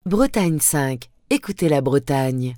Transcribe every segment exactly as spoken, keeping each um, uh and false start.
Bretagne cinq. Écoutez la Bretagne.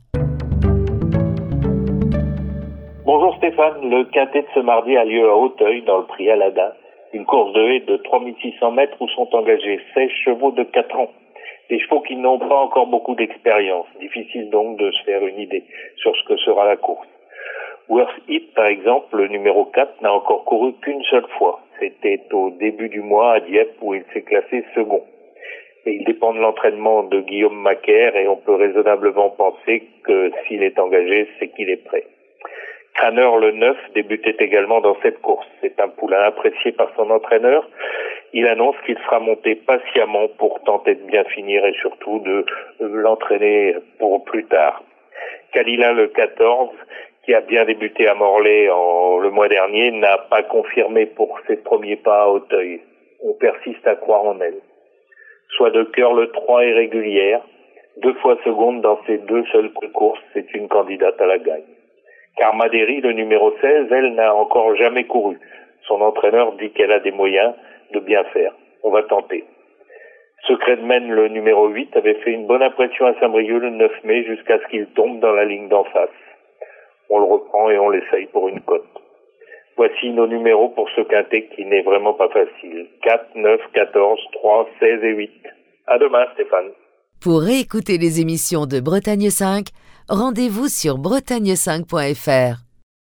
Bonjour Stéphane, le quintet de ce mardi a lieu à Auteuil, dans le Prix Alada. Une course de haie de trois mille six cents mètres où sont engagés seize chevaux de quatre ans. Des chevaux qui n'ont pas encore beaucoup d'expérience. Difficile donc de se faire une idée sur ce que sera la course. Worth It, par exemple, le numéro quatre, n'a encore couru qu'une seule fois. C'était au début du mois à Dieppe où il s'est classé second. Et il dépend de l'entraînement de Guillaume Macaire et on peut raisonnablement penser que s'il est engagé, c'est qu'il est prêt. Craneur le neuf débutait également dans cette course. C'est un poulain apprécié par son entraîneur. Il annonce qu'il sera monté patiemment pour tenter de bien finir et surtout de l'entraîner pour plus tard. Kalila le quatorze, qui a bien débuté à Morlaix en, le mois dernier, n'a pas confirmé pour ses premiers pas à Auteuil. On persiste à croire en elle. Soit de cœur le trois est régulière. Deux fois seconde dans ses deux seules courses, c'est une candidate à la gagne. Karmaderi, le numéro seize, elle n'a encore jamais couru. Son entraîneur dit qu'elle a des moyens de bien faire. On va tenter. Secret de Maine, le numéro huit, avait fait une bonne impression à Saint-Brieuc le neuf mai jusqu'à ce qu'il tombe dans la ligne d'en face. On le reprend et on l'essaye pour une cote. Voici nos numéros pour ce quintet qui n'est vraiment pas facile. quatre, neuf, quatorze, trois, seize et huit. À demain, Stéphane. Pour réécouter les émissions de Bretagne cinq, rendez-vous sur bretagne cinq point f r.